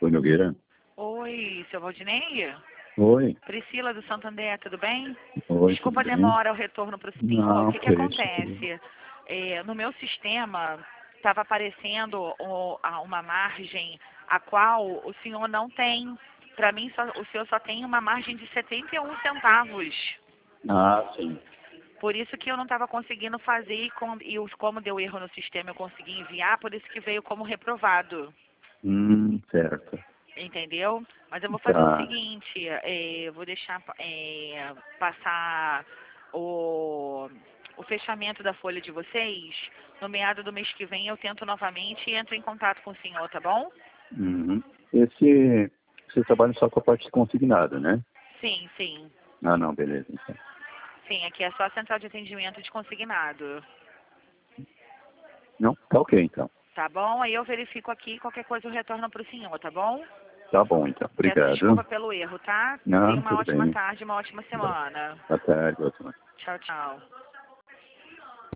Oi, Nogueira. Oi, seu Valdinei? Oi. Priscila do Santander, tudo bem? Oi, Desculpa a tudo bem? demora o retorno para o senhor. Não, O que que isso. acontece? No meu sistema estava aparecendo uma margem a qual o senhor não tem. Para mim, o senhor só tem uma margem de 71 centavos. Ah, sim. Por isso que eu não estava conseguindo fazer como deu erro no sistema eu consegui enviar, por isso que veio como reprovado. Certo. Entendeu? Mas eu vou fazer o Tá. seguinte, eu vou deixar passar o fechamento da folha de vocês. No meado do mês que vem eu tento novamente e entro em contato com o senhor, tá bom? Uhum. Você trabalha só com a parte consignada, né? Sim, sim. Ah, não, beleza. Então. Sim, aqui é só a central de atendimento de consignado. Não? Tá ok, então. Tá bom? Aí eu verifico aqui, qualquer coisa eu retorno para o senhor, tá bom? Tá bom, então. Peço Obrigado. desculpa pelo erro, tá? Tenha Não, uma tudo ótima bem. tarde, uma ótima semana. Boa tarde, boa semana. Tchau, tchau.